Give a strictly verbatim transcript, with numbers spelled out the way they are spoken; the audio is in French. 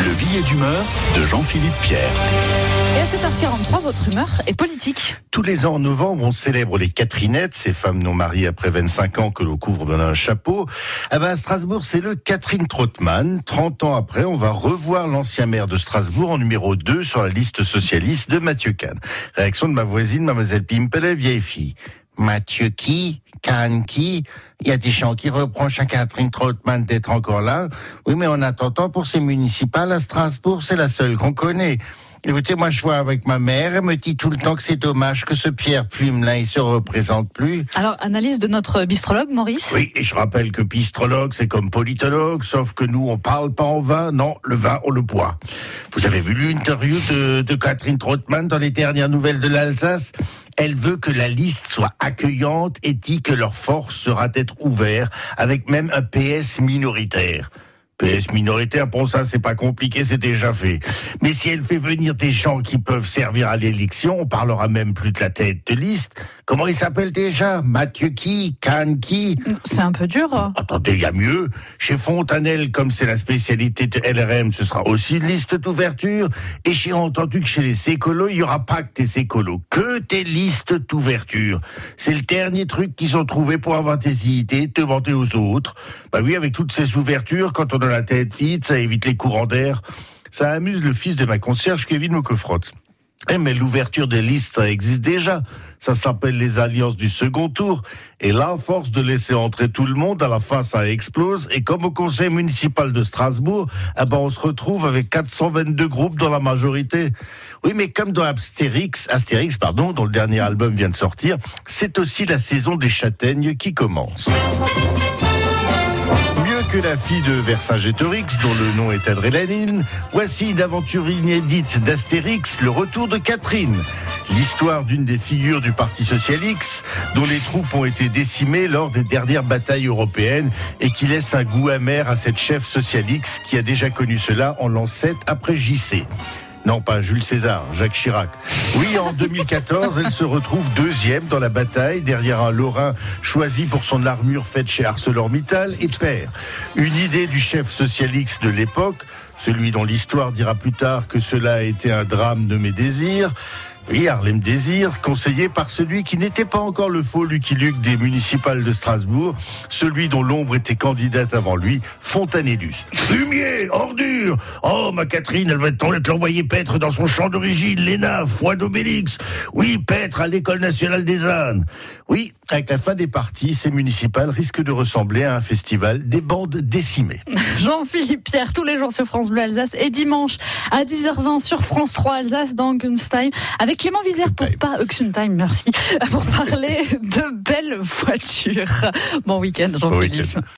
Le billet d'humeur de Jean-Philippe Pierre. Et à sept heures quarante-trois, votre humeur est politique. Tous les ans en novembre, on célèbre les Catherinettes, ces femmes non mariées après vingt-cinq ans que l'on couvre d'un chapeau. Ah ben à Strasbourg, c'est le Catherine Trottmann. trente ans après, on va revoir l'ancien maire de Strasbourg en numéro deux sur la liste socialiste de Mathieu Kahn. Réaction de ma voisine, mademoiselle Pimpel, vieille fille. Mathieu qui? Kahn qui? Il y a des gens qui reprochent à Catherine Trottmann d'être encore là. Oui, mais en attendant, pour ces municipales à Strasbourg, c'est la seule qu'on connaît. Écoutez, moi je vois avec ma mère, elle me dit tout le temps que c'est dommage que ce Pierre Plume-là, il se représente plus. Alors, analyse de notre bistrologue, Maurice. Oui, et je rappelle que bistrologue, c'est comme politologue, sauf que nous, on parle pas en vin, non, le vin, on le boit. Vous avez vu l'interview de, de Catherine Trottmann dans les dernières nouvelles de l'Alsace? Elle veut que la liste soit accueillante et dit que leur force sera d'être ouvert, avec même un P S minoritaire. P S minoritaire, pour ça, c'est pas compliqué, c'est déjà fait. Mais si elle fait venir des gens qui peuvent servir à l'élection, on parlera même plus de la tête de liste. Comment il s'appelle déjà? Mathieu qui? Kahn qui? C'est un peu dur. Attendez, il y a mieux. Chez Fontanelle, comme c'est la spécialité de L R M, ce sera aussi une liste d'ouverture. Et j'ai entendu que chez les sécolos, il n'y aura pas que des sécolos, que des listes d'ouverture. C'est le dernier truc qu'ils ont trouvé pour avoir des idées, demander aux autres. Bah oui, avec toutes ces ouvertures, quand on a la tête vide, ça évite les courants d'air. Ça amuse le fils de ma concierge, Kevin Mocofrotte. Eh, mais l'ouverture des listes, ça existe déjà. Ça s'appelle les alliances du second tour. Et là, à force de laisser entrer tout le monde, à la fin, ça explose. Et comme au conseil municipal de Strasbourg, eh ben, on se retrouve avec quatre cent vingt-deux groupes dans la majorité. Oui, mais comme dans Astérix, Astérix, pardon, dont le dernier album vient de sortir, c'est aussi la saison des châtaignes qui commence. Que la fille de Vercingétorix, dont le nom est Adrénaline, voici une aventure inédite d'Astérix, le retour de Catherine. L'histoire d'une des figures du Parti Socialiste, dont les troupes ont été décimées lors des dernières batailles européennes et qui laisse un goût amer à cette chef socialiste qui a déjà connu cela en l'an sept après J C. Non, pas Jules César, Jacques Chirac. Oui, en deux mille quatorze, elle se retrouve deuxième dans la bataille, derrière un Lorrain choisi pour son armure faite chez ArcelorMittal et perd. Une idée du chef socialiste de l'époque, celui dont l'histoire dira plus tard que cela a été un drame de mes désirs. Oui, Harlem Désir, conseillé par celui qui n'était pas encore le faux Lucky Luke des municipales de Strasbourg, celui dont l'ombre était candidate avant lui, Fontanellus. Fumier, ordure. Oh, ma Catherine, elle va être l'envoyer paître dans son champ d'origine, l'E N A, foi d'Obélix. Oui, paître à l'École nationale des ânes. Oui, avec la fin des partis, ces municipales risquent de ressembler à un festival des bandes décimées. Jean-Philippe Pierre, tous les jours sur France Bleu Alsace et dimanche à dix heures vingt sur France trois Alsace dans Gunstime avec Clément Vizère pour pas Time, merci, pour parler de belles voitures. Bon week-end, Jean-Philippe. Bon week-end.